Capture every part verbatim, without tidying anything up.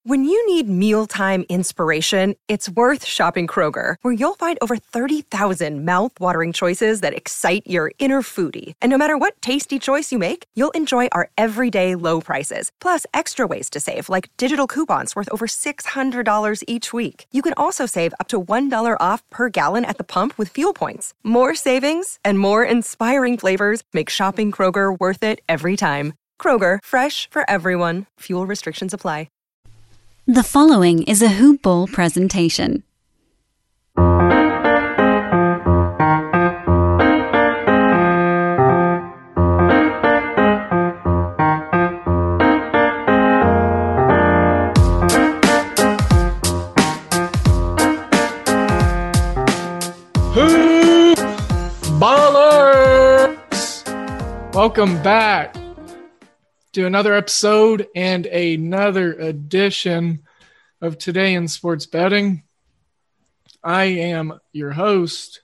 When you need mealtime inspiration, it's worth shopping Kroger, where you'll find over thirty thousand mouth-watering choices that excite your inner foodie. And no matter what tasty choice you make, you'll enjoy our everyday low prices, plus extra ways to save, like digital coupons worth over six hundred dollars each week. You can also save up to one dollar off per gallon at the pump with fuel points. More savings and more inspiring flavors make shopping Kroger worth it every time. Kroger, fresh for everyone. Fuel restrictions apply. The following is a Hoop Ball presentation. Hoop Ballers! Welcome back to another episode and another edition of Today in Sports Betting. I am your host,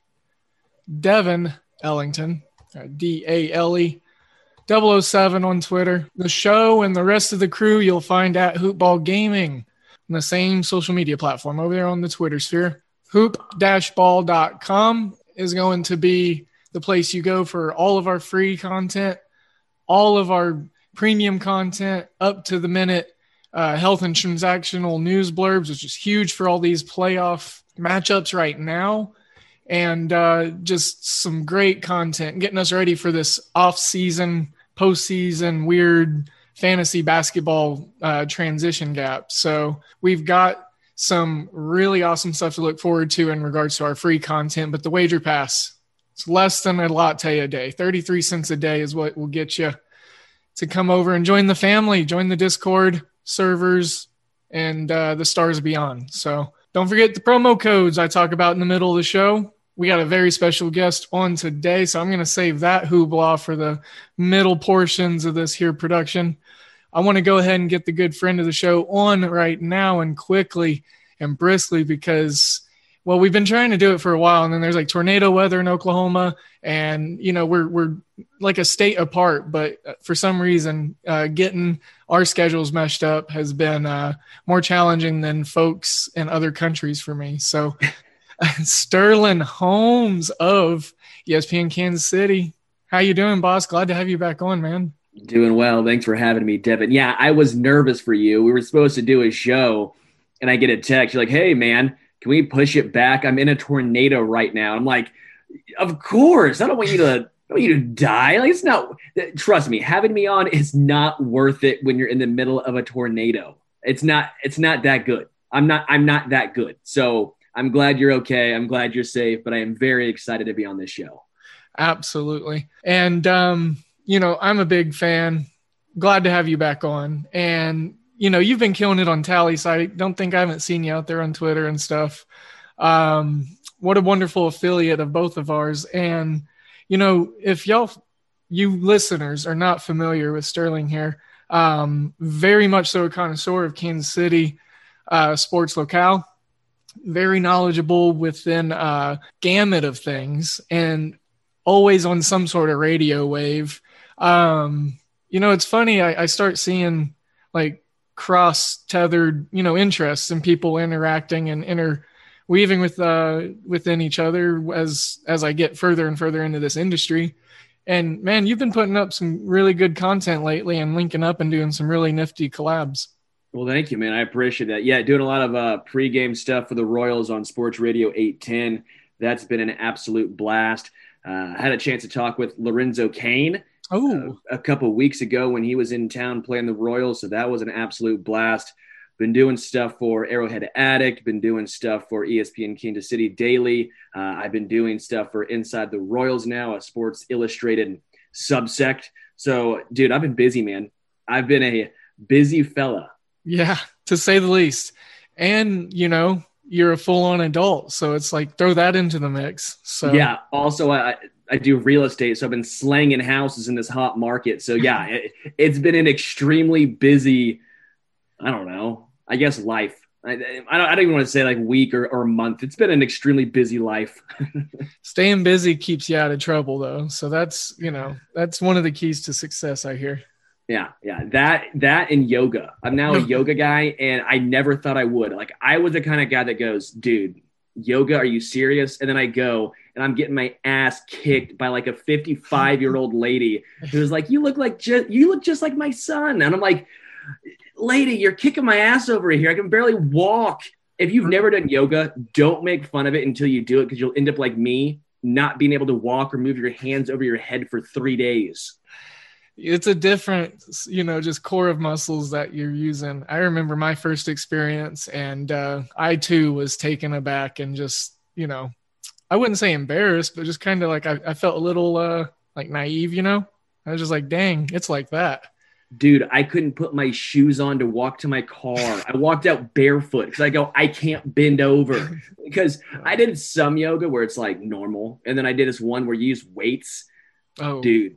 Devin Ellington, D A L E double oh seven on Twitter. The show and the rest of the crew you'll find at Hoopball Gaming on the same social media platform over there on the Twitter sphere. hoop dash ball dot com is going to be the place you go for all of our free content, all of our premium content, up to the minute uh, health and transactional news blurbs, which is huge for all these playoff matchups right now, and uh, just some great content getting us ready for this off-season, postseason, weird fantasy basketball uh, transition gap. So we've got some really awesome stuff to look forward to in regards to our free content, but the wager pass, it's less than a latte a day. thirty-three cents a day is what will get you to come over and join the family, join the Discord servers and uh, the stars beyond. So don't forget the promo codes I talk about in the middle of the show. We got a very special guest on today, so I'm going to save that hoopla for the middle portions of this here production. I want to go ahead and get the good friend of the show on right now and quickly and briskly because, well, we've been trying to do it for a while, and then there's like tornado weather in Oklahoma, and, you know, we're we're like a state apart, but for some reason uh, getting our schedules meshed up has been uh, more challenging than folks in other countries for me. So Sterling Holmes of E S P N Kansas City. How you doing, boss? Glad to have you back on, man. Doing well. Thanks for having me, Devin. Yeah, I was nervous for you. We were supposed to do a show, and I get a text. You're like, hey, man, can we push it back? I'm in a tornado right now. I'm like, of course. I don't want you to, I don't want you to die. Like, it's not. Trust me, having me on is not worth it when you're in the middle of a tornado. It's not. It's not that good. I'm not. I'm not that good. So I'm glad you're okay. I'm glad you're safe. But I am very excited to be on this show. Absolutely. And um, you know, I'm a big fan. Glad to have you back on. And you know, you've been killing it on Tally, so I don't think I haven't seen you out there on Twitter and stuff. Um, what a wonderful affiliate of both of ours. And, you know, if y'all, you listeners are not familiar with Sterling here, um, very much so a connoisseur of Kansas City uh, sports locale, very knowledgeable within a gamut of things and always on some sort of radio wave. Um, you know, it's funny. I, I start seeing like cross-tethered, you know, interests and people interacting and interweaving with uh, within each other as as I get further and further into this industry. And man, you've been putting up some really good content lately and linking up and doing some really nifty collabs. Well, thank you, man. I appreciate that. Yeah, doing a lot of uh, pregame stuff for the Royals on Sports Radio eight ten. That's been an absolute blast. Uh, I had a chance to talk with Lorenzo Cain uh, a couple of weeks ago when he was in town playing the Royals, so that was an absolute blast. Been doing stuff for Arrowhead Addict, been doing stuff for E S P N Kansas City Daily. Uh, I've been doing stuff for Inside the Royals now, a Sports Illustrated subsect. So, dude, I've been busy, man. I've been a busy fella. Yeah, to say the least. And, you know, you're a full-on adult, so it's like throw that into the mix. So yeah, also I, I do real estate, so I've been slanging houses in this hot market. So, yeah, it, it's been an extremely busy – I don't know. I guess life. I, I, don't, I don't even want to say like week or, or month. It's been an extremely busy life. Staying busy keeps you out of trouble, though. So that's, you know, that's one of the keys to success, I hear. Yeah, yeah. That that and yoga. I'm now a yoga guy, and I never thought I would. Like, I was the kind of guy that goes, dude, yoga, are you serious? And then I go and I'm getting my ass kicked by like a fifty-five year old lady who's like, you look like just you look just like my son. And I'm like, lady, you're kicking my ass over here. I can barely walk. If you've never done yoga, don't make fun of it until you do it, because you'll end up like me, not being able to walk or move your hands over your head for three days. It's a different, you know, just core of muscles that you're using. I remember my first experience, and uh, I too was taken aback and just, you know, I wouldn't say embarrassed, but just kind of like I, I felt a little uh, like naive, you know. I was just like, dang, it's like that. Dude, I couldn't put my shoes on to walk to my car. I walked out barefoot because I go, I can't bend over. Because I did some yoga where it's like normal, and then I did this one where you use weights. Oh, dude.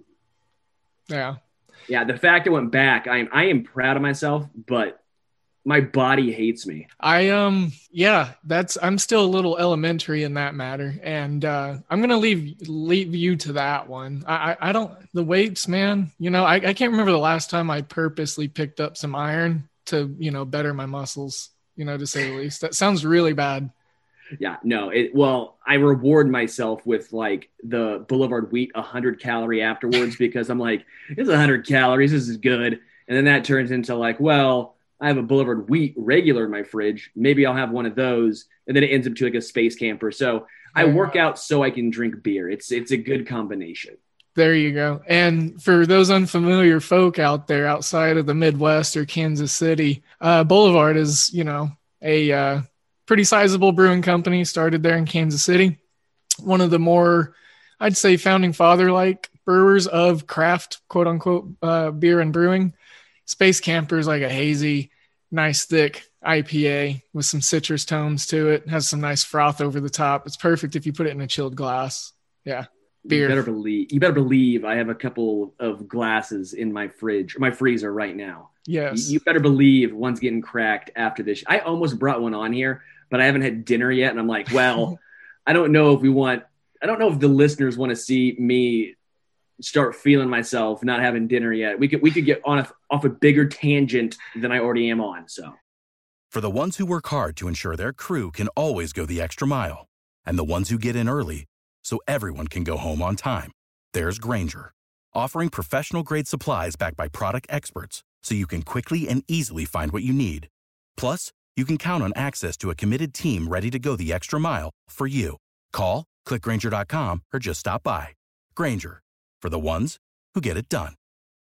Yeah. Yeah, the fact I went back, I am I am proud of myself, but my body hates me. I um yeah, that's I'm still a little elementary in that matter, and uh, I'm gonna leave leave you to that one. I I, I don't the weights, man. You know, I, I can't remember the last time I purposely picked up some iron to, you know, better my muscles. You know, to say the least. That sounds really bad. Yeah, no, it, well, I reward myself with like the Boulevard Wheat one hundred calorie afterwards, because I'm like, it's one hundred calories. This is good. And then that turns into like, well, I have a Boulevard Wheat regular in my fridge. Maybe I'll have one of those. And then it ends up to like a space camper. So I work out so I can drink beer. It's, it's a good combination. There you go. And for those unfamiliar folk out there outside of the Midwest or Kansas City, uh, Boulevard is, you know, a, uh, pretty sizable brewing company, started there in Kansas City. One of the more, I'd say, founding father-like brewers of craft, quote unquote, uh, beer and brewing. Space Camper is like a hazy, nice, thick I P A with some citrus tones to it. Has some nice froth over the top. It's perfect if you put it in a chilled glass. Yeah. Beer. You better believe, you better believe I have a couple of glasses in my fridge, or my freezer right now. Yes. You better believe one's getting cracked after this. I almost brought one on here, but I haven't had dinner yet. And I'm like, well, I don't know if we want, I don't know if the listeners want to see me start feeling myself not having dinner yet. We could, we could get on a, off a bigger tangent than I already am on. So for the ones who work hard to ensure their crew can always go the extra mile, and the ones who get in early so everyone can go home on time, there's Grainger, offering professional grade supplies backed by product experts so you can quickly and easily find what you need. Plus, you can count on access to a committed team ready to go the extra mile for you. Call, click Grainger dot com, or just stop by. Grainger, for the ones who get it done.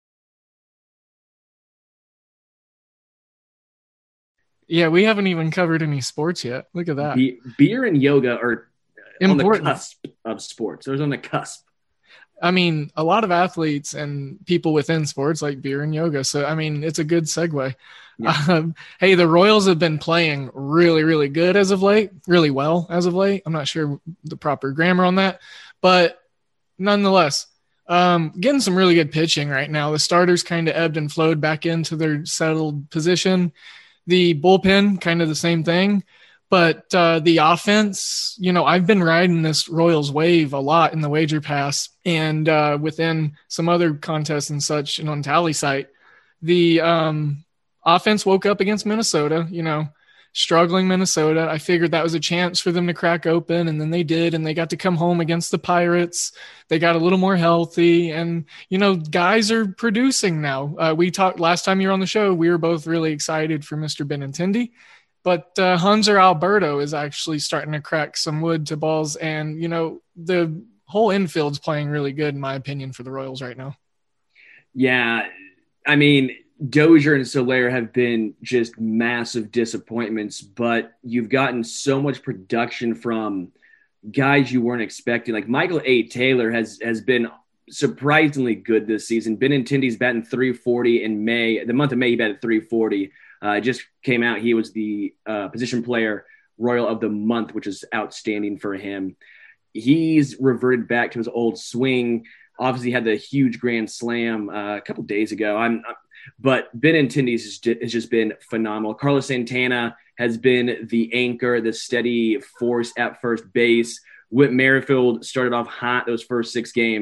Yeah, we haven't even covered any sports yet. Look at that. Be- beer and yoga are Important. on the cusp of sports. There's on the cusp. I mean, a lot of athletes and people within sports like beer and yoga. So, I mean, it's a good segue. Yeah. Um, hey, the Royals have been playing really, really good as of late, really well as of late. I'm not sure the proper grammar on that, but nonetheless, um, getting some really good pitching right now. The starters kind of ebbed and flowed back into their settled position. The bullpen, kind of the same thing. But uh, the offense, you know, I've been riding this Royals wave a lot in the wager pass, and uh, within some other contests and such, and on Tally site, the um, offense woke up against Minnesota, you know, struggling Minnesota. I figured that was a chance for them to crack open, and then they did, and they got to come home against the Pirates. They got a little more healthy, and, you know, guys are producing now. Uh, we talked last time you were on the show, we were both really excited for Mister Benintendi. But uh, Hanser Alberto is actually starting to crack some wood to balls. And, you know, the whole infield's playing really good, in my opinion, for the Royals right now. Yeah. I mean, Dozier and Soler have been just massive disappointments, but you've gotten so much production from guys you weren't expecting. Like Michael A. Taylor has, has been surprisingly good this season. Benintendi's batting three forty in May. The month of May, he batted three forty. Uh, just came out. He was the uh, position player Royal of the month, which is outstanding for him. He's reverted back to his old swing. Obviously had the huge grand slam uh, a couple days ago. I'm, I'm but Benintendi has, has just been phenomenal. Carlos Santana has been the anchor, the steady force at first base. Whit Merrifield started off hot those first six games.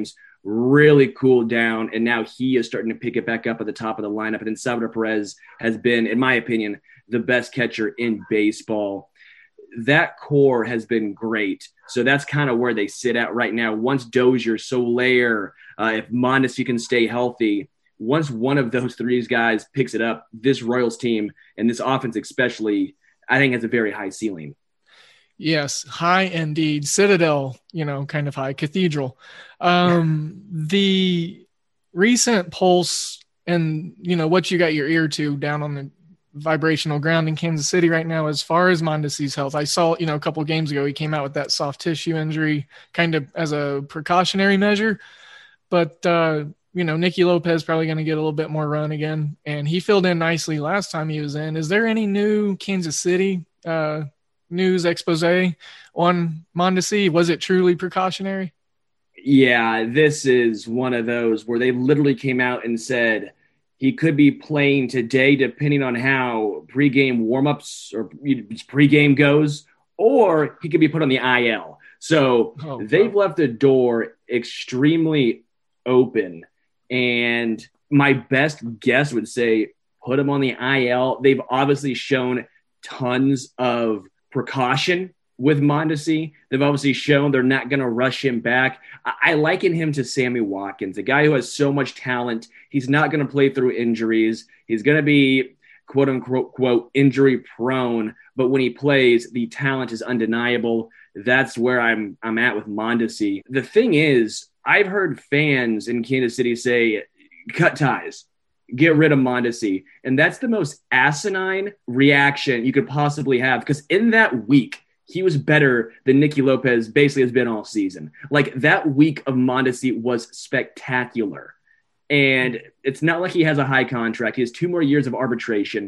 really cooled down, and now he is starting to pick it back up at the top of the lineup. And then Salvador Perez has been, in my opinion, the best catcher in baseball. That core has been great. So that's kind of where they sit at right now. Once Dozier, Soler, uh, if Mondesi can stay healthy, once one of those three guys picks it up, this Royals team and this offense especially, I think has a very high ceiling. Yes, high indeed. Citadel, you know, kind of high. Cathedral. Um, the recent pulse and, you know, what you got your ear to down on the vibrational ground in Kansas City right now, as far as Mondesi's health. I saw, you know, a couple of games ago, he came out with that soft tissue injury kind of as a precautionary measure. But, uh, you know, Nicky Lopez probably going to get a little bit more run again. And he filled in nicely last time he was in. Is there any new Kansas City uh, news expose on Mondesi? Was it truly precautionary? Yeah, this is one of those where they literally came out and said he could be playing today depending on how pregame warmups or pregame goes, or he could be put on the I L. So oh, they've wow. left the door extremely open. And my best guess would say put him on the I L. They've obviously shown tons of precaution with Mondesi. They've obviously shown they're not going to rush him back. I-, I liken him to Sammy Watkins, a guy who has so much talent. He's not going to play through injuries. He's going to be quote unquote quote injury prone, but when he plays, the talent is undeniable. That's where I'm I'm at with Mondesi. The thing is, I've heard fans in Kansas City say, cut ties, get rid of Mondesi. And that's the most asinine reaction you could possibly have, because in that week, he was better than Nicky Lopez basically has been all season. Like, that week of Mondesi was spectacular. And it's not like he has a high contract. He has two more years of arbitration.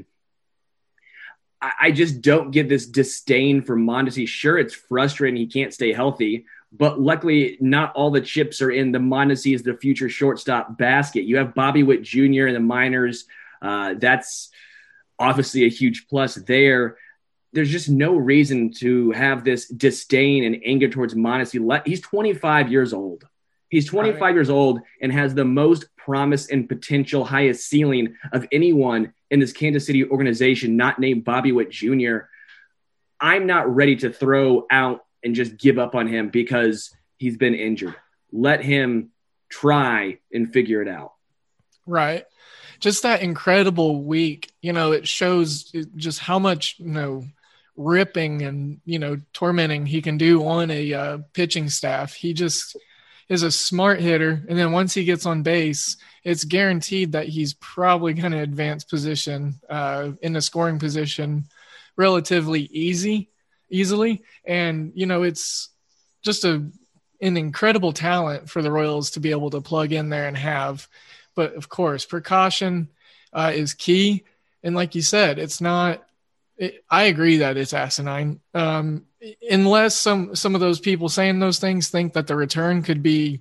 I, I just don't get this disdain for Mondesi. Sure, it's frustrating he can't stay healthy, but luckily not all the chips are in the Mondesi is the future shortstop basket. You have Bobby Witt Junior in the minors. Uh, that's obviously a huge plus there. There's just no reason to have this disdain and anger towards Mondesi. He's twenty-five years old. He's twenty-five right. years old and has the most promise and potential, highest ceiling of anyone in this Kansas City organization, not named Bobby Witt Junior I'm not ready to throw out and just give up on him because he's been injured. Let him try and figure it out. Right. Just that incredible week, you know, it shows just how much, you know, ripping and, you know, tormenting he can do on a uh, pitching staff. He just is a smart hitter. And then once he gets on base, it's guaranteed that he's probably going to advance position uh, in the scoring position relatively easy. easily. And, you know, it's just a an incredible talent for the Royals to be able to plug in there and have. But, of course, precaution uh, is key. And like you said, it's not it, – I agree that it's asinine. Um, unless some, some of those people saying those things think that the return could be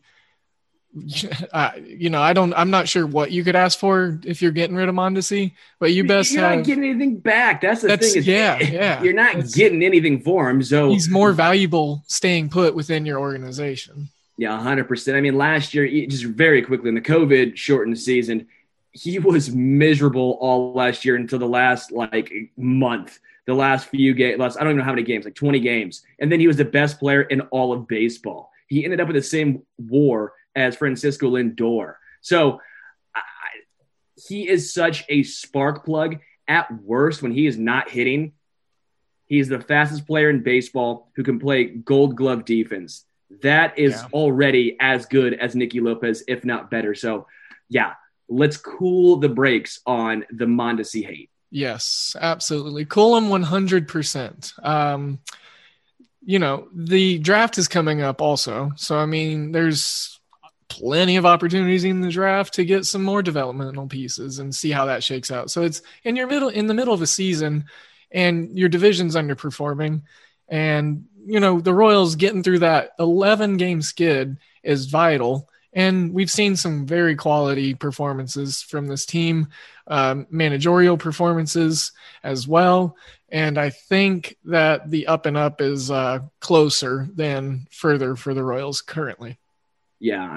uh, – you know, I don't – I'm not sure what you could ask for if you're getting rid of Mondesi, but you best you're have – You're not getting anything back. That's the that's, thing. Is, yeah, yeah. You're not that's, getting anything for him. So he's more valuable staying put within your organization. Yeah, one hundred percent. I mean, last year, just very quickly, in the COVID shortened season, he was miserable all last year until the last, like, month. The last few games, I don't even know how many games, like twenty games. And then he was the best player in all of baseball. He ended up with the same WAR as Francisco Lindor. So I, he is such a spark plug. At worst, when he is not hitting, he's the fastest player in baseball who can play gold glove defense. That is yeah. already as good as Nicky Lopez, if not better. So, yeah, let's cool the brakes on the Mondesi hate. Yes, absolutely. Cool him one hundred percent. Um, you know, the draft is coming up also. So, I mean, there's plenty of opportunities in the draft to get some more developmental pieces and see how that shakes out. So it's in your middle, in the middle of a season and your division's underperforming, and you know, the Royals getting through that eleven game skid is vital. And we've seen some very quality performances from this team, um, managerial performances as well. And I think that the up and up is uh, closer than further for the Royals currently. Yeah, I,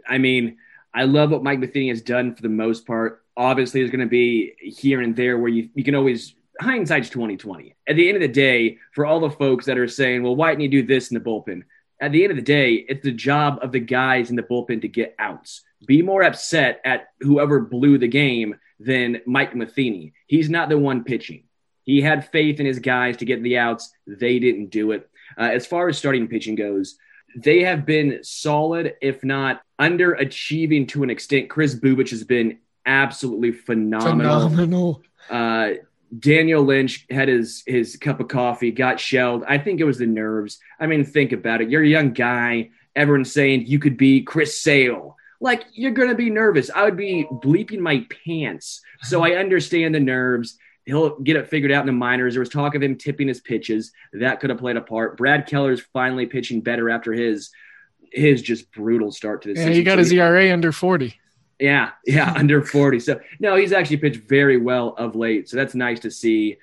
I mean, I love what Mike Matheny has done for the most part. Obviously, there's going to be here and there where you, you can always – hindsight's twenty twenty. At the end of the day, for all the folks that are saying, well, why didn't you do this in the bullpen? At the end of the day, it's the job of the guys in the bullpen to get outs. Be more upset at whoever blew the game than Mike Matheny. He's not the one pitching. He had faith in his guys to get the outs. They didn't do it. Uh, as far as starting pitching goes, they have been solid, if not underachieving to an extent. Chris Bubich has been absolutely phenomenal. Phenomenal. Uh, Daniel Lynch had his, his cup of coffee, got shelled. I think it was the nerves. I mean, think about it. You're a young guy. Everyone's saying you could be Chris Sale. Like, you're going to be nervous. I would be bleeping my pants. So I understand the nerves. He'll get it figured out in the minors. There was talk of him tipping his pitches. That could have played a part. Brad Keller's finally pitching better after his his just brutal start to the yeah, season. He got his E R A under forty. Yeah, yeah, under forty. So, no, he's actually pitched very well of late. So that's nice to see.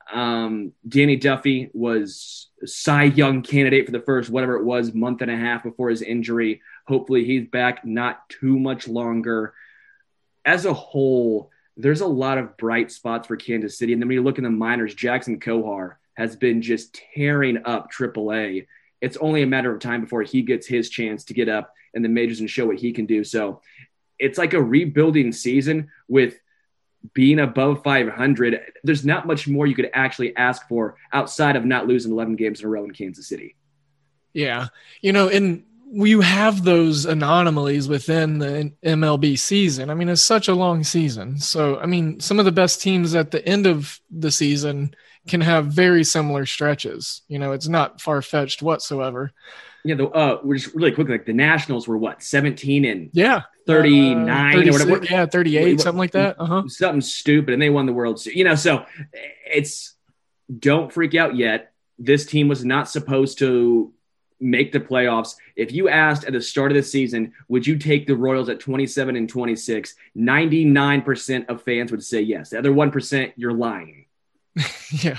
Um, Danny Duffy was a Cy Young candidate for the first, whatever it was, month and a half before his injury. Hopefully he's back not too much longer. As a whole, there's a lot of bright spots for Kansas City. And then when you look in the minors, Jackson Kohar has been just tearing up triple A. It's only a matter of time before he gets his chance to get up in the majors and show what he can do. So it's like a rebuilding season with being above five hundred. There's not much more you could actually ask for outside of not losing eleven games in a row in Kansas City. Yeah. You know, and you have those anomalies within the M L B season. I mean, it's such a long season. So, I mean, some of the best teams at the end of the season can have very similar stretches. You know, it's not far-fetched whatsoever. Yeah, the, uh, we're just really quick. Like the Nationals were what, seventeen and yeah, thirty-nine uh, or whatever. Yeah, thirty-eight, something like that. Uh-huh. Something stupid, and they won the World Series. You know, so it's don't freak out yet. This team was not supposed to make the playoffs. If you asked at the start of the season, would you take the Royals at twenty-seven and twenty-six? ninety-nine percent of fans would say yes. The other one percent, you're lying. Yeah.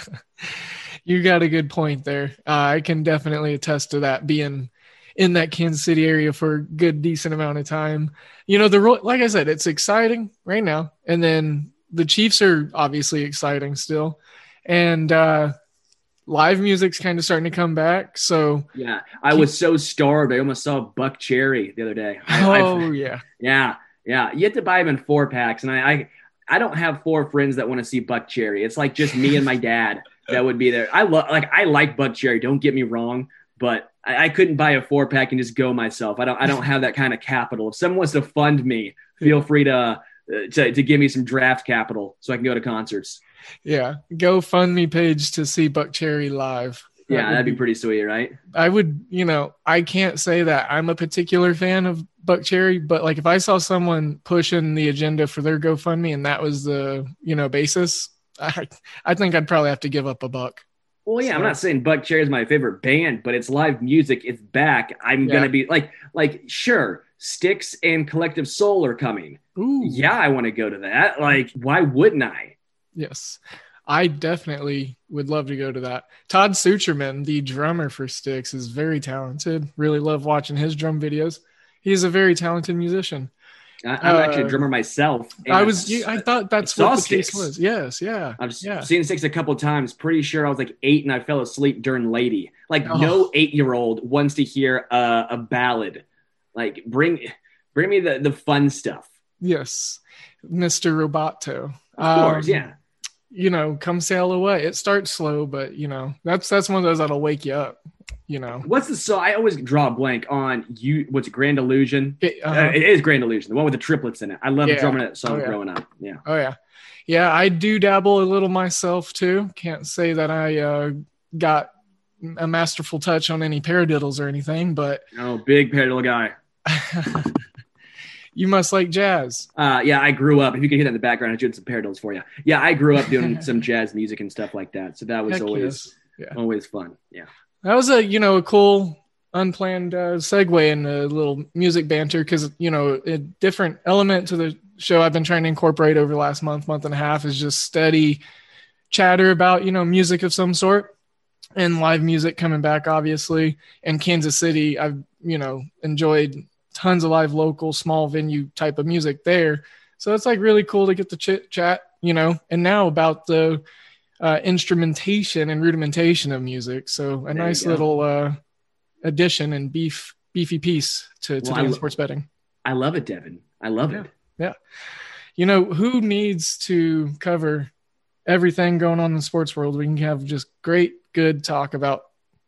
You got a good point there. Uh, I can definitely attest to that, being in that Kansas City area for a good, decent amount of time. You know, the like I said, it's exciting right now. And then the Chiefs are obviously exciting still. And uh, live music's kind of starting to come back. So yeah, I was so starved. I almost saw Buck Cherry the other day. I, oh, I, yeah. Yeah, yeah. You have to buy them in four packs. And I, I, I don't have four friends that want to see Buck Cherry. It's like just me and my dad. That would be there. I love, like, I like Buck Cherry. Don't get me wrong, but I, I couldn't buy a four pack and just go myself. I don't, I don't have that kind of capital. If someone wants to fund me, feel free to, uh, to, to give me some draft capital so I can go to concerts. Yeah. GoFundMe page to see Buck Cherry live. That yeah. That'd be, be pretty sweet, right? I would, you know, I can't say that I'm a particular fan of Buck Cherry, but like if I saw someone pushing the agenda for their GoFundMe and that was the, you know, basis, I, I think I'd probably have to give up a buck. Well, yeah, so. I'm not saying Buck Cherry is my favorite band, but it's live music. It's back. I'm yeah. going to be like, like, sure, Styx and Collective Soul are coming. Ooh. Yeah, I want to go to that. Like, why wouldn't I? Yes, I definitely would love to go to that. Todd Sucherman, the drummer for Styx, is very talented. Really love watching his drum videos. He's a very talented musician. I'm actually a drummer myself. I was. I thought that's what the case was. Yes, yeah. I've yeah. seen Styx a couple of times. Pretty sure I was like eight and I fell asleep during Lady. Like oh. no eight-year-old wants to hear a, a ballad. Like bring, bring me the, the fun stuff. Yes, Mister Roboto. Of course, um, yeah. You know, Come Sail Away. It starts slow, but you know that's that's one of those that'll wake you up. You know, what's the song? I always draw a blank on you. What's it, Grand Illusion? It, uh-huh. uh, it is Grand Illusion, the one with the triplets in it. I love yeah. drumming that song oh, yeah. growing up. Yeah. Oh yeah, yeah. I do dabble a little myself too. Can't say that I uh, got a masterful touch on any paradiddles or anything, but oh, big paradiddle guy. You must like jazz. Uh, yeah, I grew up. If you can hear that in the background, I'm doing some paradiddles for you. Yeah, I grew up doing some jazz music and stuff like that. So that was Heck always, yes. yeah. always fun. Yeah. That was a, you know, a cool unplanned uh, segue and a little music banter because, you know, a different element to the show I've been trying to incorporate over the last month, month and a half is just steady chatter about, you know, music of some sort and live music coming back, obviously. And Kansas City, I've, you know, enjoyed tons of live local small venue type of music there. So it's like really cool to get the chit chat, you know, and now about the uh, instrumentation and rudimentation of music. So a there nice little uh, addition and beef, beefy piece to, to well, sports betting. I love it, Devin. I love yeah. it. Yeah. You know, who needs to cover everything going on in the sports world? We can have just great, good talk about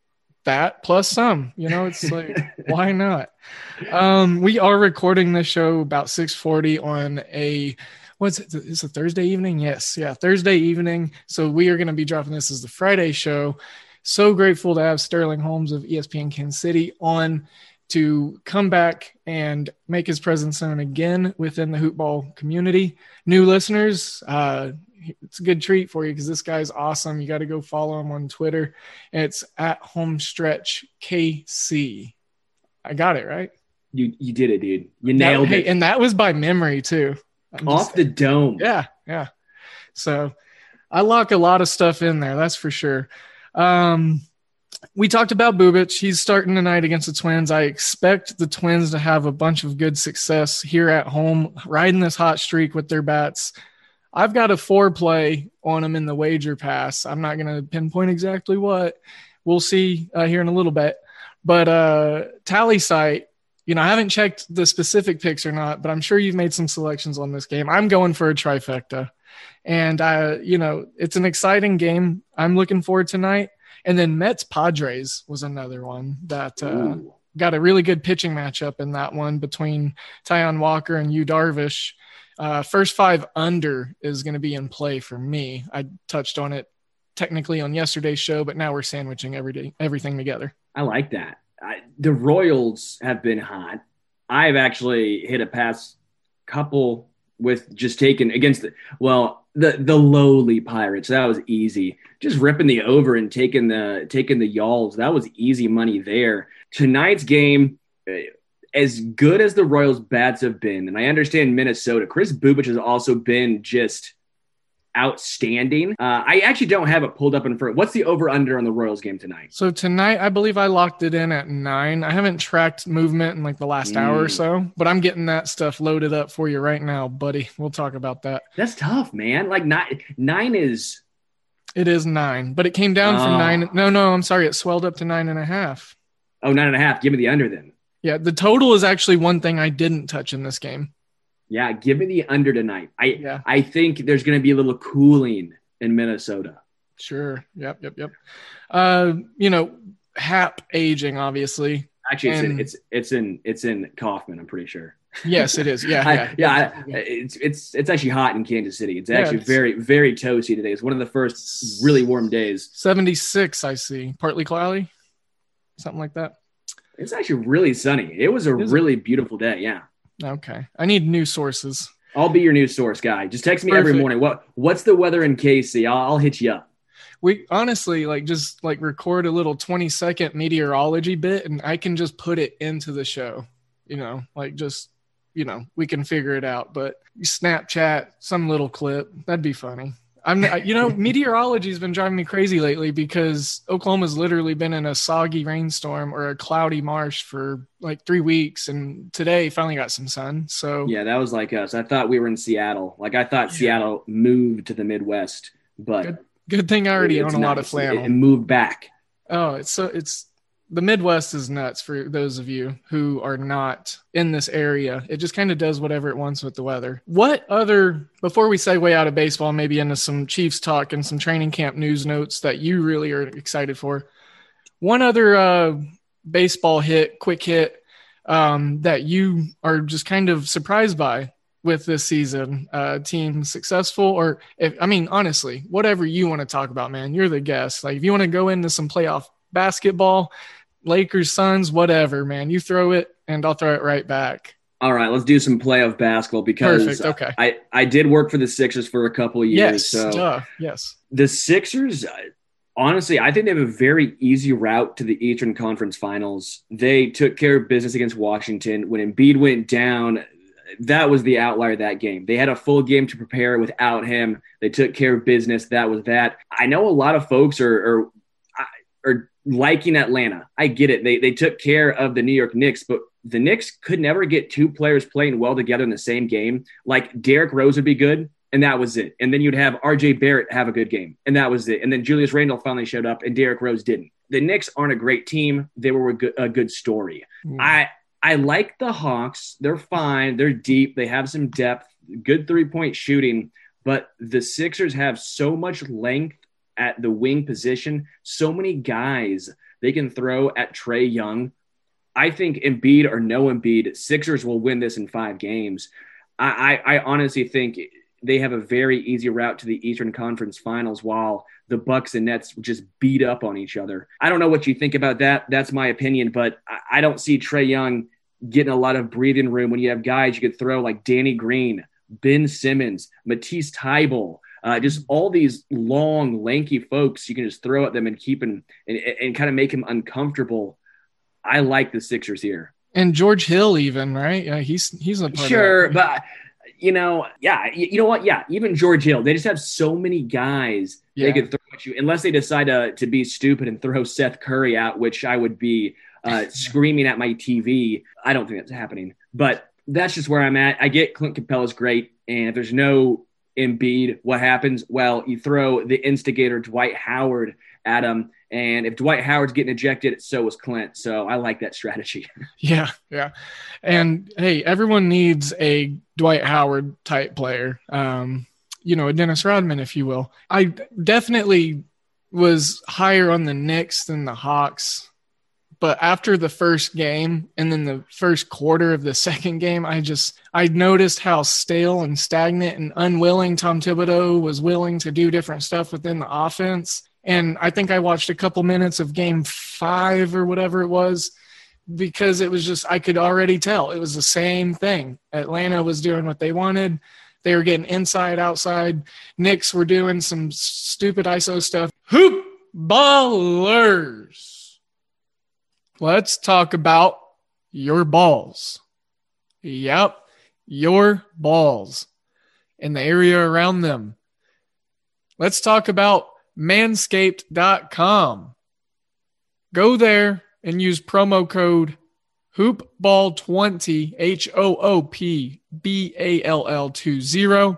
that plus some, you know, it's like, why not? Um, we are recording this show about six forty on a, what's it? Is it Thursday evening? Yes. Yeah. Thursday evening. So we are going to be dropping this as the Friday show. So grateful to have Sterling Holmes of E S P N Kansas City on to come back and make his presence known again within the hoopball community. New listeners, uh, it's a good treat for you because this guy's awesome. You got to go follow him on Twitter. It's at Homestretch K C. I got it right. You you did it, dude. You nailed that, it. Hey, and that was by memory too. I'm Off just, the dome. Yeah, yeah. So I lock a lot of stuff in there. That's for sure. Um, we talked about Bubic. He's starting tonight against the Twins. I expect the Twins to have a bunch of good success here at home, riding this hot streak with their bats. I've got a four play on them in the wager pass. I'm not going to pinpoint exactly what. We'll see uh, here in a little bit. But uh, Tally Site, you know, I haven't checked the specific picks or not, but I'm sure you've made some selections on this game. I'm going for a trifecta. And, uh, you know, it's an exciting game. I'm looking forward tonight. And then Mets Padres was another one that uh, got a really good pitching matchup in that one between Taijuan Walker and Yu Darvish. Uh, first five under is going to be in play for me. I touched on it technically on yesterday's show, but now we're sandwiching every day, everything together. I like that. I, the Royals have been hot. I've actually hit a past couple with just taking against the, well, the, the lowly Pirates. That was easy. Just ripping the over and taking the, taking the Yalls. That was easy money there. Tonight's game, as good as the Royals bats have been, and I understand Minnesota, Chris Bubic has also been just outstanding. Uh, I actually don't have it pulled up in front. What's the over-under on the Royals game tonight? So tonight, I believe I locked it in at nine. I haven't tracked movement in like the last mm. hour or so, but I'm getting that stuff loaded up for you right now, buddy. We'll talk about that. That's tough, man. Like nine, nine is... It is nine, but it came down oh. from nine. No, no, I'm sorry. It swelled up to nine and a half. Oh, nine and a half. Give me the under then. Yeah, the total is actually one thing I didn't touch in this game. Yeah, give me the under tonight. I yeah. I think there's going to be a little cooling in Minnesota. Sure. Yep, yep, yep. Uh, you know, Hap aging, obviously. Actually, it's and, in, it's it's in it's in Kaufman. I'm pretty sure. Yes, it is. Yeah, I, yeah, yeah. I, it's it's it's actually hot in Kansas City. It's actually yeah, it's, very very toasty today. It's one of the first really warm days. seventy-six, I see. Partly cloudy, something like that. It's actually really sunny. It was a is really it? beautiful day. Yeah. Okay. I need news sources. I'll be your news source guy. Just text me Perfect. every morning. What What's the weather in K C? I'll, I'll hit you up. We honestly like just like record a little twenty second meteorology bit and I can just put it into the show, you know, like just, you know, we can figure it out, but Snapchat, some little clip, that'd be funny. I'm, you know, meteorology has been driving me crazy lately because Oklahoma's literally been in a soggy rainstorm or a cloudy marsh for like three weeks. And today finally got some sun. So yeah, that was like us. I thought we were in Seattle. Like I thought yeah. Seattle moved to the Midwest, but good, good thing I already own a nice. lot of flannel. It, it moved back. Oh, it's so it's the Midwest is nuts for those of you who are not in this area. It just kind of does whatever it wants with the weather. What other, before we segue out of baseball, maybe into some Chiefs talk and some training camp news notes that you really are excited for. One other uh, baseball hit, quick hit um, that you are just kind of surprised by with this season, uh, team successful, or if, I mean, honestly, whatever you want to talk about, man, you're the guest. Like if you want to go into some playoff basketball, Lakers, Suns, whatever, man, you throw it and I'll throw it right back. All right, let's do some playoff basketball because Perfect. Okay. I, I did work for the Sixers for a couple of years. Yes, so duh. Yes. The Sixers, honestly, I think they have a very easy route to the Eastern Conference Finals. They took care of business against Washington. When Embiid went down, that was the outlier of that game. They had a full game to prepare without him. They took care of business. That was that. I know a lot of folks are, are or liking Atlanta. I get it. They they took care of the New York Knicks, but the Knicks could never get two players playing well together in the same game. Like Derrick Rose would be good, and that was it. And then you'd have R J Barrett have a good game, and that was it. And then Julius Randle finally showed up, and Derrick Rose didn't. The Knicks aren't a great team. They were a good, a good story. Mm. I I like the Hawks. They're fine. They're deep. They have some depth, good three-point shooting. But the Sixers have so much length at the wing position, so many guys they can throw at Trae Young. I think Embiid or no Embiid, Sixers will win this in five games. I, I, I honestly think they have a very easy route to the Eastern Conference Finals while the Bucks and Nets just beat up on each other. I don't know what you think about that. That's my opinion, but I, I don't see Trae Young getting a lot of breathing room when you have guys you could throw like Danny Green, Ben Simmons, Matisse Thybulle, uh, just all these long, lanky folks you can just throw at them and keep them and, and kind of make him uncomfortable. I like the Sixers here. And George Hill even, right? Yeah, he's he's a part sure, of that. But you know, yeah, you, you know what? Yeah, even George Hill, they just have so many guys yeah. they could throw at you, unless they decide to to be stupid and throw Seth Curry out, which I would be uh, screaming at my T V. I don't think that's happening, but that's just where I'm at. I get Clint Capella's great, and if there's no Embiid, what happens? Well, you throw the instigator Dwight Howard at him, and if Dwight Howard's getting ejected, so is Clint. So I like that strategy. Yeah, yeah. And, hey, everyone needs a Dwight Howard type player, um, you know, a Dennis Rodman, if you will. I definitely was higher on the Knicks than the Hawks, but after the first game and then the first quarter of the second game, I just I noticed how stale and stagnant and unwilling Tom Thibodeau was willing to do different stuff within the offense. And I think I watched a couple minutes of game five or whatever it was, because it was just, I could already tell it was the same thing. Atlanta was doing what they wanted. They were getting inside, outside. Knicks were doing some stupid I S O stuff. Hoop ballers. Let's talk about your balls. Yep, your balls and the area around them. Let's talk about manscaped dot com. Go there and use promo code hoop ball twenty, H O O P B A L L twenty.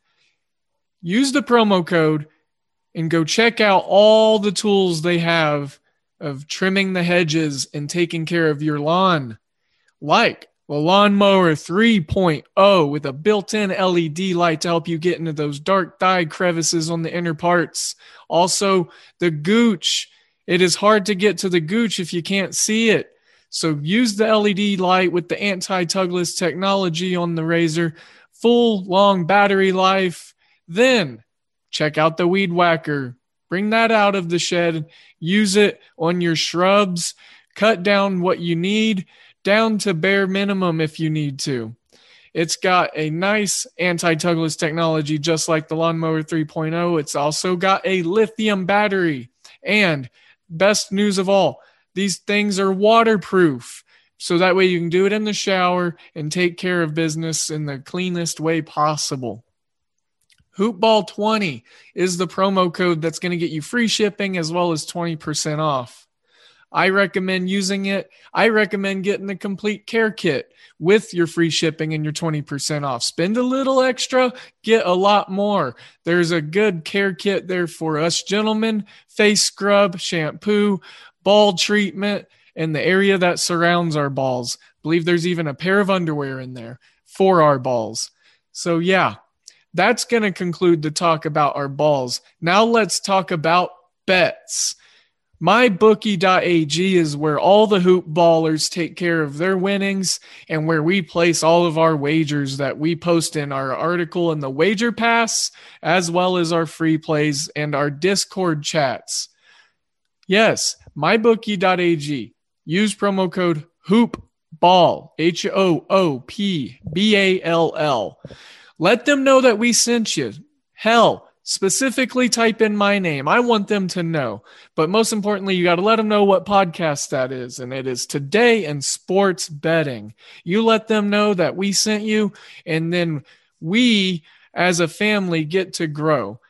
Use the promo code and go check out all the tools they have of trimming the hedges and taking care of your lawn, like the Lawnmower three point oh with a built-in L E D light to help you get into those dark dye crevices on the inner parts. Also, the Gooch. It is hard to get to the Gooch if you can't see it. So use the L E D light with the anti-tugless technology on the razor. Full, long battery life. Then check out the Weed Whacker. Bring that out of the shed. Use it on your shrubs. Cut down what you need, down to bare minimum if you need to. It's got a nice anti-tugless technology just like the Lawnmower three point oh. It's also got a lithium battery. And best news of all, these things are waterproof. So that way you can do it in the shower and take care of business in the cleanest way possible. hoop ball twenty is the promo code that's going to get you free shipping as well as twenty percent off. I recommend using it. I recommend getting the complete care kit with your free shipping and your twenty percent off. Spend a little extra, get a lot more. There's a good care kit there for us gentlemen. Face scrub, shampoo, ball treatment, and the area that surrounds our balls. I believe there's even a pair of underwear in there for our balls. So yeah, that's going to conclude the talk about our balls. Now let's talk about bets. my bookie dot a g is where all the hoop ballers take care of their winnings and where we place all of our wagers that we post in our article in the Wager Pass, as well as our free plays and our Discord chats. Yes, my bookie dot a g. Use promo code HOOPBALL, H O O P B A L L. Let them know that we sent you. Hell, specifically type in my name. I want them to know. But most importantly, you got to let them know what podcast that is. And it is Today in Sports Betting. You let them know that we sent you, and then we as a family get to grow.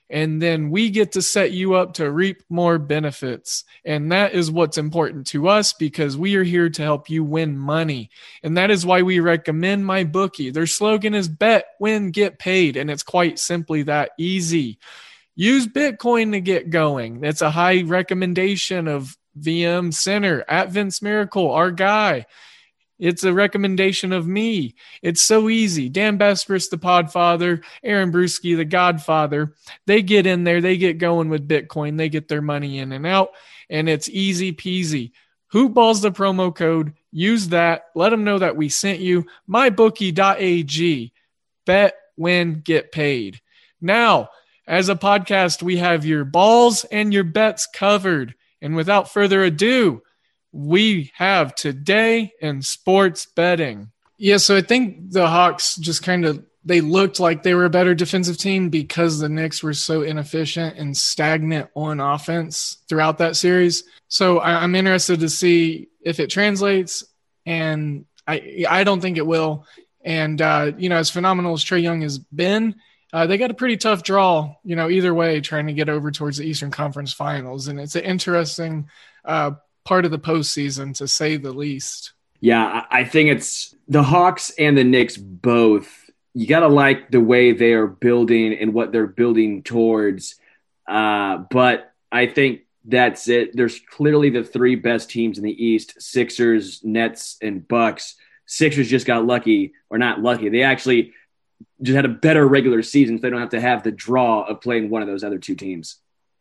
and then we get to set you up to reap more benefits. And that is what's important to us, because we are here to help you win money. And that is why we recommend MyBookie. Their slogan is bet, win, get paid. And it's quite simply that easy. Use Bitcoin to get going. That's a high recommendation of V M Center at Vince Miracle, our guy. It's a recommendation of me. It's so easy. Dan Bespris, the Podfather, Aaron Bruski, the Godfather, they get in there, they get going with Bitcoin, they get their money in and out, and it's easy peasy. Hoopball's the promo code. Use that. Let them know that we sent you. my bookie dot a g. Bet, win, get paid. Now, as a podcast, we have your balls and your bets covered. And without further ado, we have Today in Sports Betting. Yeah, so I think the Hawks just kind of, they looked like they were a better defensive team because the Knicks were so inefficient and stagnant on offense throughout that series. So I, I'm interested to see if it translates, and I I don't think it will. And, uh, you know, as phenomenal as Trae Young has been, uh, they got a pretty tough draw, you know, either way, trying to get over towards the Eastern Conference Finals. And it's an interesting uh part of the postseason, to say the least. Yeah, I think it's the Hawks and the Knicks both. You got to like the way they are building and what they're building towards. Uh, but I think that's it. There's clearly the three best teams in the East: Sixers, Nets, and Bucks. Sixers just got lucky, or not lucky. They actually just had a better regular season, so they don't have to have the draw of playing one of those other two teams.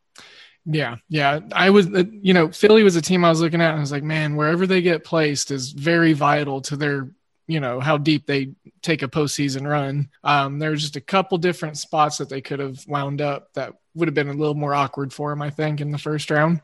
Yeah, yeah. I was, you know, Philly was a team I was looking at, and I was like, man, wherever they get placed is very vital to their, you know, how deep they take a postseason run. Um, there was just a couple different spots that they could have wound up that would have been a little more awkward for them, I think, in the first round.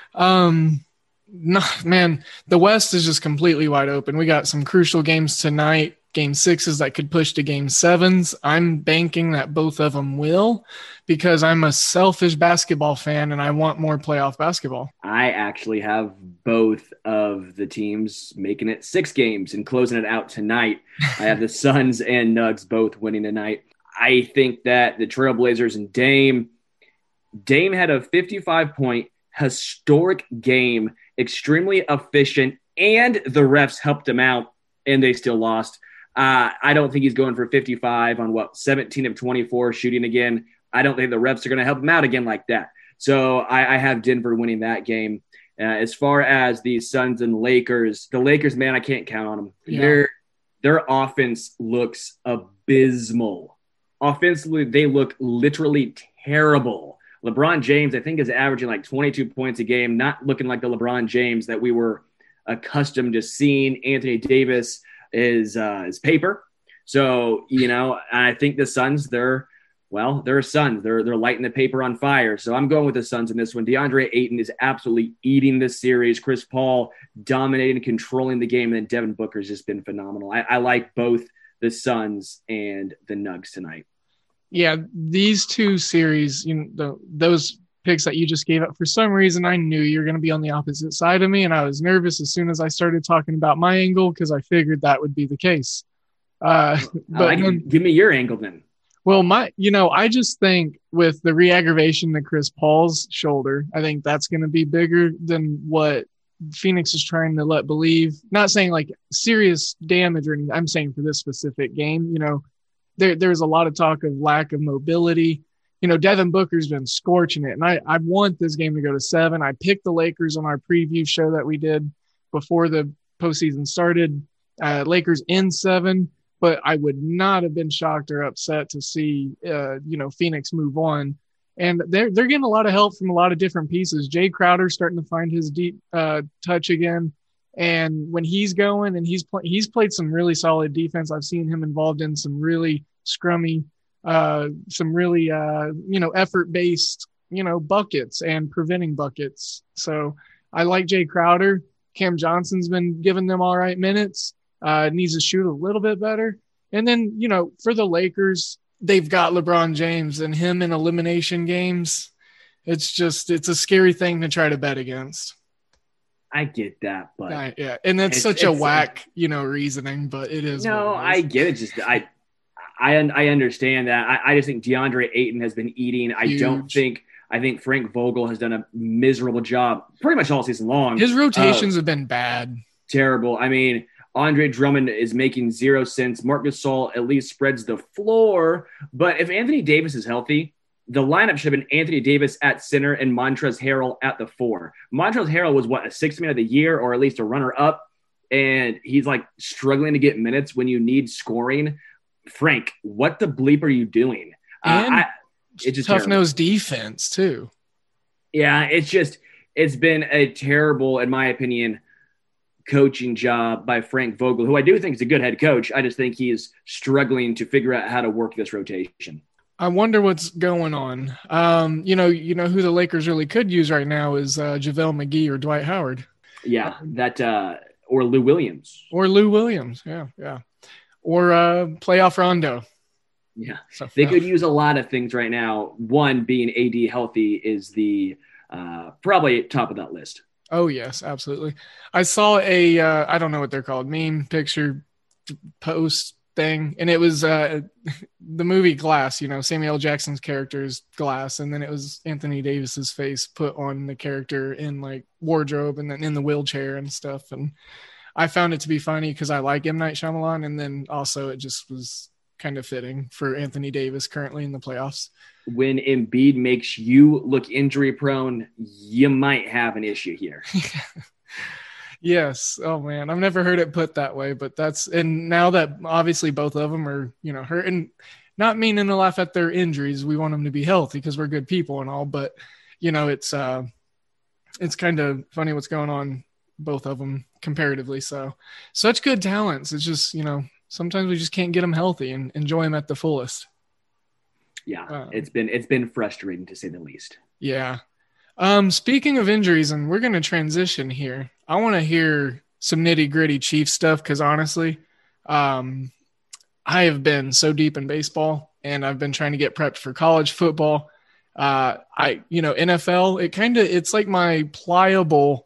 Um, no, man, the West is just completely wide open. We got some crucial games tonight. Game sixes that could push to game sevens. I'm banking that both of them will, because I'm a selfish basketball fan and I want more playoff basketball. I actually have both of the teams making it six games and closing it out tonight. I have the Suns and Nuggets both winning tonight. I think that the Trailblazers and Dame, Dame had a fifty-five point historic game, extremely efficient, and the refs helped him out and they still lost. Uh, I don't think he's going for fifty-five on what, seventeen of twenty-four shooting again. I don't think the refs are going to help him out again like that. So I, I have Denver winning that game. Uh, as far as the Suns and Lakers, the Lakers, man, I can't count on them. Yeah. Their their offense looks abysmal. Offensively, they look literally terrible. LeBron James, I think, is averaging like twenty-two points a game, not looking like the LeBron James that we were accustomed to seeing. Anthony Davis is uh, is paper. So, you know, I think the Suns, they're, well, they're Suns. They're they're lighting the paper on fire. So I'm going with the Suns in this one. DeAndre Ayton is absolutely eating this series. Chris Paul dominating, controlling the game, and then Devin Booker's just been phenomenal. I, I like both the Suns and the Nuggets tonight. Yeah, these two series, you know, the, those picks that you just gave up, for some reason I knew you were going to be on the opposite side of me, and I was nervous as soon as I started talking about my angle, because I figured that would be the case. Uh, but like, then, give me your angle then. Well, my, you know, I just think with the re-aggravation to Chris Paul's shoulder, I think that's going to be bigger than what Phoenix is trying to let believe. Not saying like serious damage or anything. I'm saying for this specific game, you know, there there's a lot of talk of lack of mobility. You know, Devin Booker's been scorching it, and I, I want this game to go to seven. I picked the Lakers on our preview show that we did before the postseason started. Uh, Lakers in seven, but I would not have been shocked or upset to see, uh, you know, Phoenix move on. And they're they're getting a lot of help from a lot of different pieces. Jay Crowder starting to find his deep uh, touch again, and when he's going and he's pl- he's played some really solid defense. I've seen him involved in some really scrummy. Uh, some really, uh, you know, effort-based, you know, buckets and preventing buckets. So I like Jay Crowder. Cam Johnson's been giving them all right minutes. Uh, needs to shoot a little bit better. And then, you know, for the Lakers, they've got LeBron James, and him in elimination games. It's just, it's a scary thing to try to bet against. I get that, but uh, yeah, and that's such a whack, you know, reasoning, but it is. No, it is. I get it. Just I. I I understand that. I, I just think DeAndre Ayton has been eating. I Huge. don't think I think Frank Vogel has done a miserable job pretty much all season long. His rotations uh, have been bad. Terrible. I mean, Andre Drummond is making zero sense. Marc Gasol at least spreads the floor. But if Anthony Davis is healthy, the lineup should have been Anthony Davis at center and Montrezl Harrell at the four. Montrezl Harrell was, what, a sixth man of the year or at least a runner-up, and he's, like, struggling to get minutes when you need scoring. Frank, what the bleep are you doing? And uh, I, it's just tough-nosed defense, too. Yeah, it's just – it's been a terrible, in my opinion, coaching job by Frank Vogel, who I do think is a good head coach. I just think he's struggling to figure out how to work this rotation. I wonder what's going on. Um, you know, you know who the Lakers really could use right now is uh, JaVale McGee or Dwight Howard. Yeah, that uh, or Lou Williams. Or Lou Williams, yeah, yeah. Or uh, playoff Rondo. Yeah, so, they yeah. could use a lot of things right now. One, being A D healthy is the uh, probably top of that list. Oh, yes, absolutely. I saw a, uh, I don't know what they're called, meme, picture, post, thing, and it was uh the movie Glass, you know, Samuel L. Jackson's character's Glass, and then it was Anthony Davis's face put on the character in like wardrobe and then in the wheelchair and stuff. And I found it to be funny because I like M. Night Shyamalan, and then also it just was kind of fitting for Anthony Davis currently in the playoffs. When Embiid makes you look injury prone, you might have an issue here. Yes. Oh man, I've never heard it put that way, but that's, and now that obviously both of them are, you know, hurt, and not meaning to laugh at their injuries. We want them to be healthy because we're good people and all, but you know, it's, uh, it's kind of funny what's going on, both of them comparatively. So such good talents. It's just, you know, sometimes we just can't get them healthy and enjoy them at the fullest. Yeah. Um, it's been, it's been frustrating to say the least. Yeah. Um, speaking of injuries, and we're going to transition here, I want to hear some nitty gritty Chiefs stuff. Cause honestly, um, I have been so deep in baseball and I've been trying to get prepped for college football. Uh, I, you know, N F L, it kind of, it's like my pliable,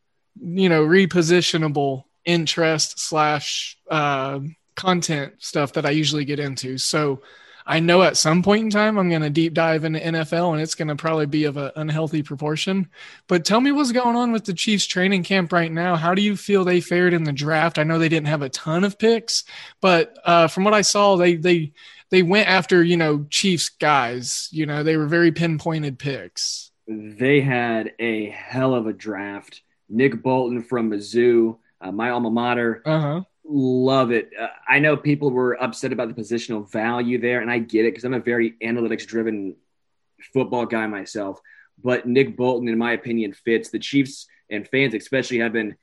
you know, repositionable interest slash, uh, content stuff that I usually get into. So I know at some point in time I'm going to deep dive into N F L, and it's going to probably be of an unhealthy proportion. But tell me what's going on with the Chiefs training camp right now. How do you feel they fared in the draft? I know they didn't have a ton of picks, but uh, from what I saw, they they they went after, you know, Chiefs guys. You know, they were very pinpointed picks. They had a hell of a draft. Nick Bolton from Mizzou, uh, my alma mater. Uh-huh. Love it. Uh, I know people were upset about the positional value there, and I get it because I'm a very analytics-driven football guy myself. But Nick Bolton, in my opinion, fits. The Chiefs and fans especially have been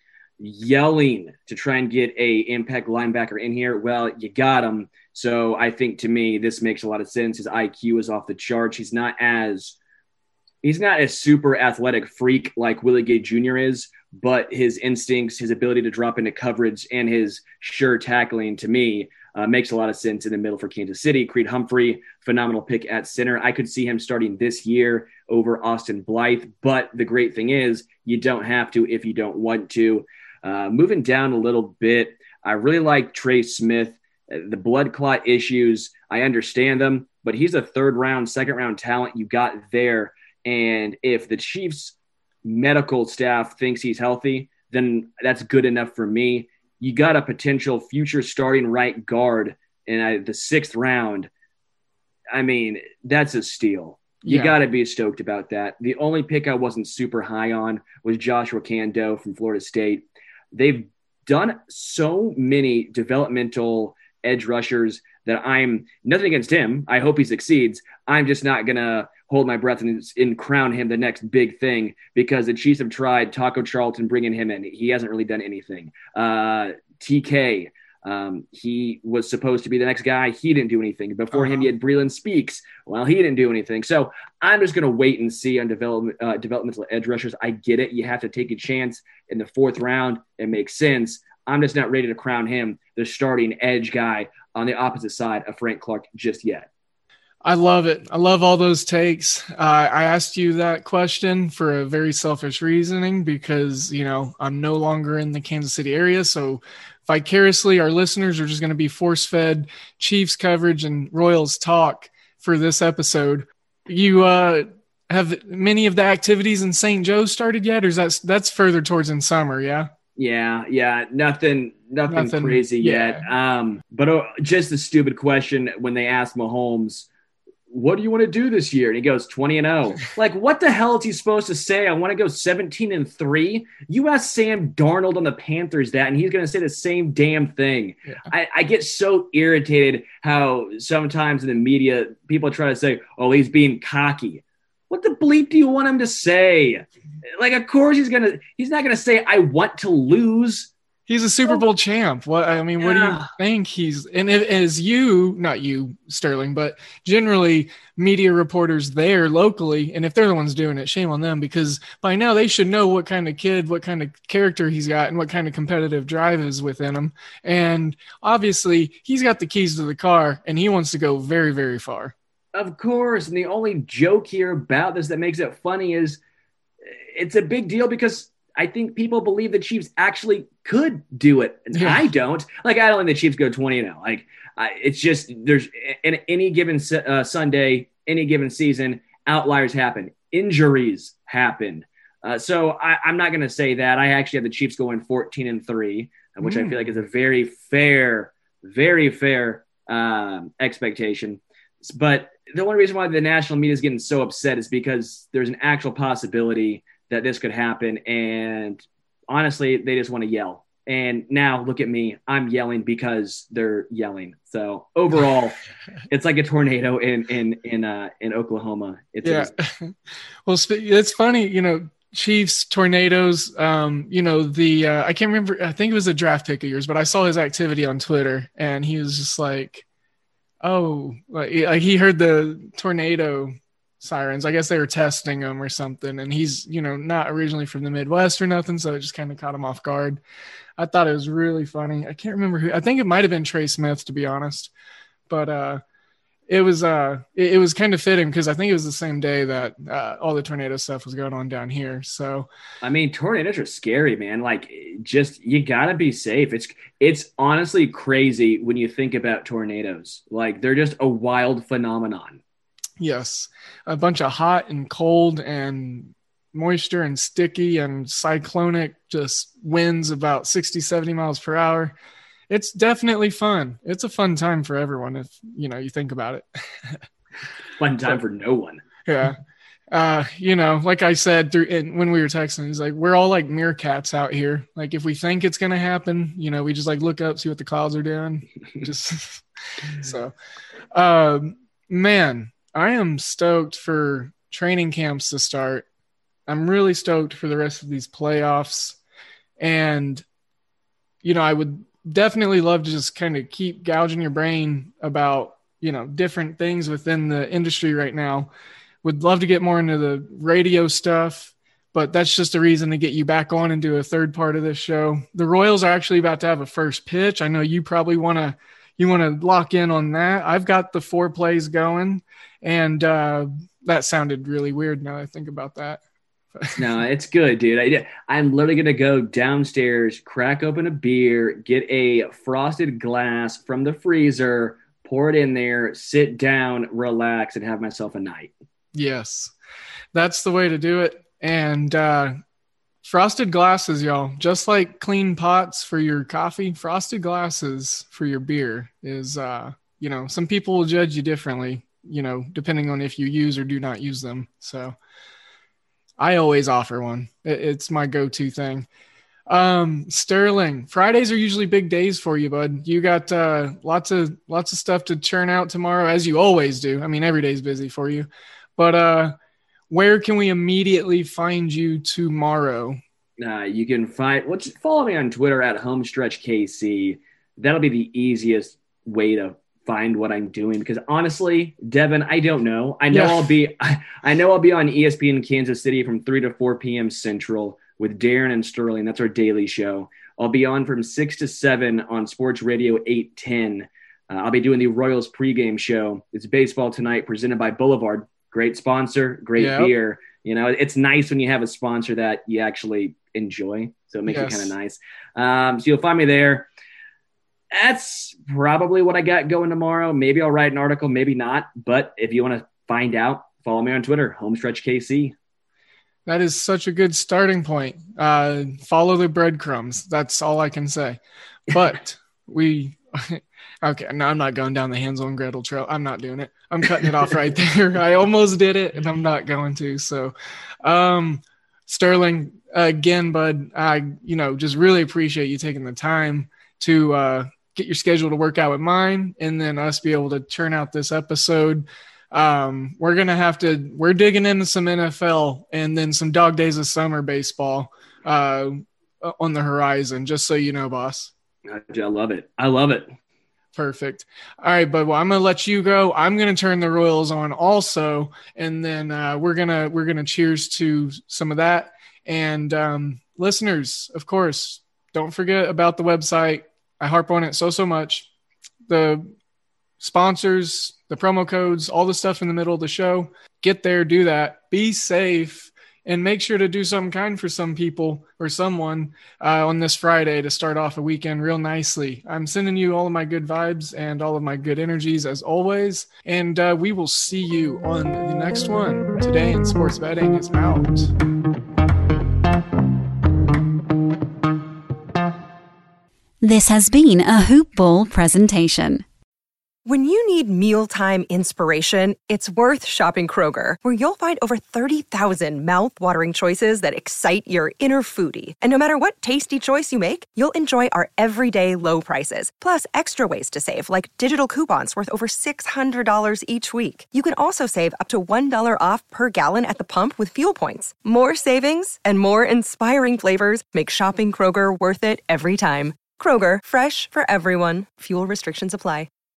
yelling to try and get a impact linebacker in here. Well, you got him. So I think, to me, this makes a lot of sense. His I Q is off the charts. He's not as he's not a super athletic freak like Willie Gay Junior is, but his instincts, his ability to drop into coverage, and his sure tackling, to me, uh, makes a lot of sense in the middle for Kansas City. Creed Humphrey, phenomenal pick at center. I could see him starting this year over Austin Blythe, but the great thing is you don't have to if you don't want to. Uh, moving down a little bit, I really like Trey Smith. The blood clot issues, I understand them, but he's a third round, second round talent you got there. And if the Chiefs medical staff thinks he's healthy, then that's good enough for me. You got a potential future starting right guard in uh, the sixth round. I mean, that's a steal. You Yeah. got to be stoked about that. The only pick I wasn't super high on was Joshua Kando from Florida State. They've done so many developmental edge rushers that I'm nothing against him. I hope he succeeds. I'm just not going to hold my breath and, and crown him the next big thing because the Chiefs have tried Taco Charlton bringing him in. He hasn't really done anything. Uh, T K, um, he was supposed to be the next guy. He didn't do anything. Before Uh-huh. him, you had Breland Speaks. Well, he didn't do anything. So I'm just going to wait and see on development, uh, developmental edge rushers. I get it. You have to take a chance in the fourth round. It makes sense. I'm just not ready to crown him the starting edge guy on the opposite side of Frank Clark just yet. I love it. I love all those takes. Uh, I asked you that question for a very selfish reasoning because, you know, I'm no longer in the Kansas City area. So vicariously, our listeners are just going to be force-fed Chiefs coverage and Royals talk for this episode. You uh, have many of the activities in Saint Joe started yet, or is that that's further towards in summer? Yeah. Yeah, yeah, nothing, nothing, Nothing, crazy yeah. yet. Um, but uh, just a stupid question when they asked Mahomes, "What do you want to do this year?" And he goes twenty and oh. Like, what the hell is he supposed to say? I want to go seventeen and three. You ask Sam Darnold on the Panthers that, and he's going to say the same damn thing. Yeah. I, I get so irritated how sometimes in the media people try to say, "Oh, he's being cocky." What the bleep do you want him to say? Like, of course he's gonna. He's not gonna say, "I want to lose." He's a Super Bowl champ. What I mean, Yeah. what do you think he's? And it, as you, not you, Sterling, but generally media reporters there locally, and if they're the ones doing it, shame on them, because by now they should know what kind of kid, what kind of character he's got, and what kind of competitive drive is within him. And obviously, he's got the keys to the car, and he wants to go very, very far. Of course. And the only joke here about this that makes it funny is it's a big deal because I think people believe the Chiefs actually could do it. And Yeah. I don't. Like, I don't think the Chiefs go twenty and oh. Like, I, it's just there's in any given uh, Sunday, any given season, outliers happen. Injuries happen. Uh, so I, I'm not going to say that. I actually have the Chiefs going fourteen and three, which Mm. I feel like is a very fair, very fair um, expectation. But the only reason why the national media is getting so upset is because there's an actual possibility that this could happen. And honestly, they just want to yell. And now look at me, I'm yelling because they're yelling. So overall, it's like a tornado in, in, in, uh, in Oklahoma. It's Yeah. Well, sp- it's funny, you know, Chiefs, tornadoes, um, you know, the, uh, I can't remember, I think it was a draft pick of yours, but I saw his activity on Twitter and he was just like, oh, like, like he heard the tornado sirens. I guess they were testing him or something. And he's, you know, not originally from the Midwest or nothing. So it just kind of caught him off guard. I thought it was really funny. I can't remember who, I think it might've been Trey Smith, to be honest, but, uh, it was, uh, it, it was kind of fitting because I think it was the same day that, uh, all the tornado stuff was going on down here. So, I mean, tornadoes are scary, man. Like, just, you gotta be safe. It's, it's honestly crazy when you think about tornadoes. Like, they're just a wild phenomenon. yes, a bunch of hot and cold and moisture and sticky and cyclonic just winds about sixty, seventy miles per hour. It's definitely fun. It's a fun time for everyone if, you know, you think about it. Fun time for no one. Yeah. Uh, you know, like I said through in, when we were texting, he's like, we're all like meerkats out here. Like if we think it's going to happen, you know, we just like look up, see what the clouds are doing. Just so, um, man, I am stoked for training camps to start. I'm really stoked for the rest of these playoffs. And, you know, I would definitely love to just kind of keep gouging your brain about, you know, different things within the industry right now. Would love to get more into the radio stuff, but that's just a reason to get you back on and do a third part of this show. The Royals are actually about to have a first pitch. I know you probably want to, you want to lock in on that. I've got the four plays going, and uh, that sounded really weird now that I think about that. No, it's good, dude. I, I'm literally going to go downstairs, crack open a beer, get a frosted glass from the freezer, pour it in there, sit down, relax, and have myself a night. Yes, that's the way to do it. And uh, frosted glasses, y'all, just like clean pots for your coffee, frosted glasses for your beer is, uh, you know, some people will judge you differently, you know, depending on if you use or do not use them. So I always offer one. It's my go-to thing. Um, Sterling, Fridays are usually big days for you, bud. You got uh, lots of lots of stuff to churn out tomorrow, as you always do. I mean, every day's busy for you. But uh, where can we immediately find you tomorrow? Uh, you can find well, just follow me on Twitter at HomestretchKC. That'll be the easiest way to find what I'm doing, because honestly, Devin, I don't know. I know Yeah. I'll be I, I know I'll be on E S P N Kansas City from three to four p.m. Central with Darren and Sterling. That's our daily show. I'll be on from six to seven on Sports Radio eight ten. Uh, I'll be doing the Royals pregame show. It's Baseball Tonight presented by Boulevard. Great sponsor, great Yep. beer. You know, it's nice when you have a sponsor that you actually enjoy. So it makes Yes. it kind of nice. Um, so you'll find me there. That's probably what I got going tomorrow. Maybe I'll write an article, maybe not. But if you want to find out, follow me on Twitter, Homestretch K C. That is such a good starting point. Uh, follow the breadcrumbs. That's all I can say. But we, okay, no, I'm not going down the Hansel and Gretel trail. I'm not doing it. I'm cutting it off right there. I almost did it, and I'm not going to. So, um, Sterling, again, bud, I, you know, just really appreciate you taking the time to uh, get your schedule to work out with mine, and then us be able to churn out this episode. Um, we're going to have to, we're digging into some N F L and then some dog days of summer baseball uh, on the horizon, just so you know, boss. I love it. I love it. Perfect. All right, bud. Well, I'm going to let you go. I'm going to turn the Royals on also. And then uh, we're going to, we're going to cheers to some of that. And um, listeners, of course, don't forget about the website. I harp on it so, so much. The sponsors, the promo codes, all the stuff in the middle of the show. Get there, do that. Be safe, and make sure to do something kind for some people or someone uh, on this Friday to start off a weekend real nicely. I'm sending you all of my good vibes and all of my good energies as always, and uh, we will see you on the next one. Today in Sports Betting is out. This has been a Hoop Ball presentation. When you need mealtime inspiration, it's worth shopping Kroger, where you'll find over thirty thousand mouth-watering choices that excite your inner foodie. And no matter what tasty choice you make, you'll enjoy our everyday low prices, plus extra ways to save, like digital coupons worth over six hundred dollars each week. You can also save up to one dollar off per gallon at the pump with fuel points. More savings and more inspiring flavors make shopping Kroger worth it every time. Kroger, fresh for everyone. Fuel restrictions apply.